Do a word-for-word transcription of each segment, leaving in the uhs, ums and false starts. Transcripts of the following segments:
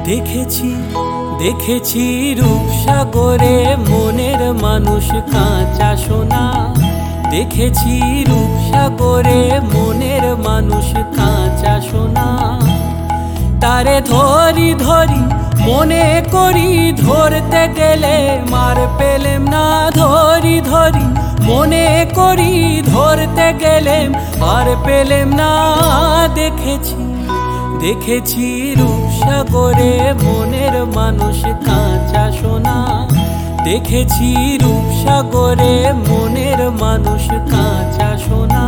দেখেছি দেখেছি রূপসাগরে মনের মানুষ কাঁচা সোনা। দেখেছি রূপসাগরে মনের মানুষ কাঁচা সোনা। তারে ধরি ধরি মনে করি ধরতে গেলে মার পেলেম না। ধরি ধরি মনে করি ধরতে গেলে আর পেলেম না। দেখেছি দেখেছি রূপসাগরে মনের মানুষ কাঁচা সোনা। দেখেছি রূপসাগরে মনের মানুষ কাঁচা সোনা।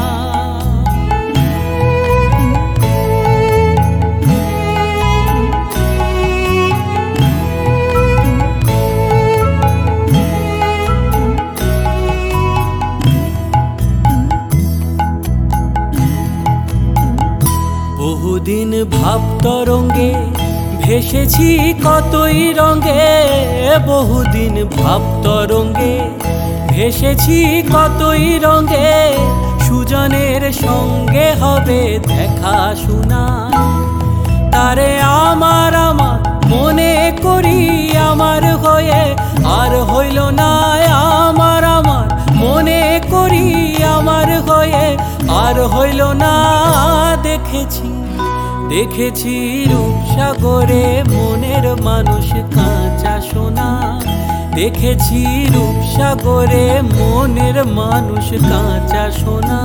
বহুদিন ভাব তরঙ্গে ভেসেছি কতই রঙে। বহুদিন ভাব তরঙ্গে ভেসেছি কতই রঙে। সুজনের সঙ্গে হবে দেখা শোনা। তারে আমার আমার মনে করি আমার হয়ে আর হইল না। আমার আমার মনে করি আমার হয়ে আর হইল না। দেখেছি দেখেছি রূপসাগরে মনের মানুষ কাঁচা সোনা। দেখেছি রূপসাগরে মনের মানুষ কাঁচা সোনা।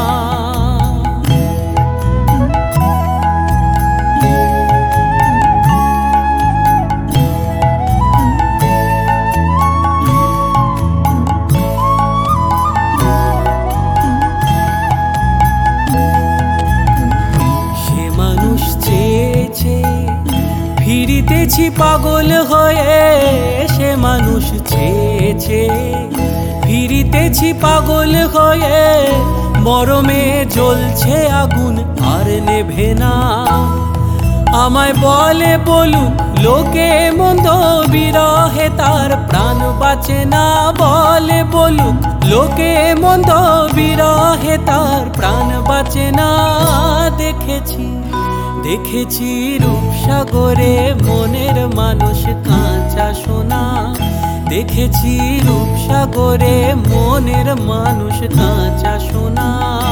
ফিরিতেছি পাগল হয়ে সে মানুষ চেয়েছে। ফিরিতেছি পাগল হয়ে মরমে জ্বলছে আগুন আর নেভে না। আমায় বলে বলুক লোকে মন্দ বিরহে তার প্রাণ বাঁচে না। বলে বলুক লোকে মন্দ বিরহে তার প্রাণ বাঁচে না। দেখেছি দেখেছি রূপসাগরে মনের মানুষ কাঁচা সোনা। দেখেছি রূপসাগরে মনের মানুষ কাঁচা সোনা।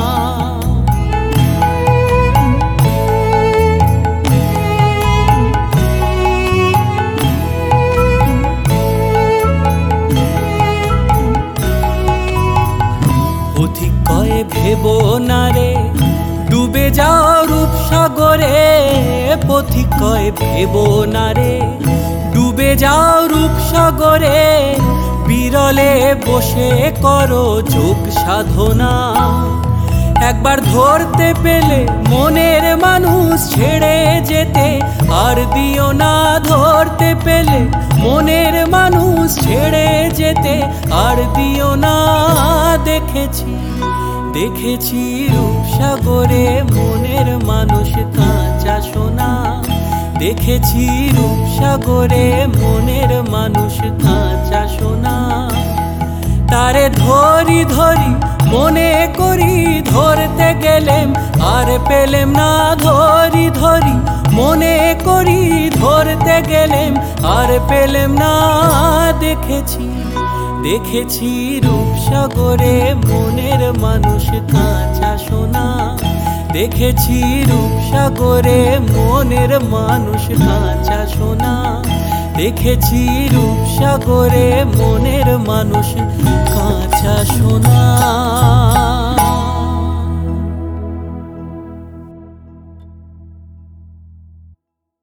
পথিক কয়ে ভেবো না রে ডুবে যাও রূপসাগরে। পথিক কয় ভেবো না রে ডুবে যাও রূপসাগরে। বিরলে বসে করো যোগ সাধনা। একবার ধরতে পেলে মনের মানুষ ছেড়ে যেতে আর দিও না। ধরতে পেলে মনের মানুষ ছেড়ে যেতে আর দিও না। দেখেছি দেখেছি রূপসাগরে মনের মানুষ কাঁচা সোনা। দেখেছি রূপসাগরে মনের মানুষ কাঁচা সোনা। তারে ধরি ধরি মনে করি ধরতে গেলেম আর পেলেম না। ধরি ধরি মনে করি ধরতে গেলেম আর পেলেম না। দেখেছি দেখেছি রূপসাগরে মনের মানুষ কাঁচা সোনা। দেখেছি রূপসাগরে মনের মানুষ কাঁচা সোনা। দেখেছি রূপসাগরে মনের মানুষ কাঁচা সোনা।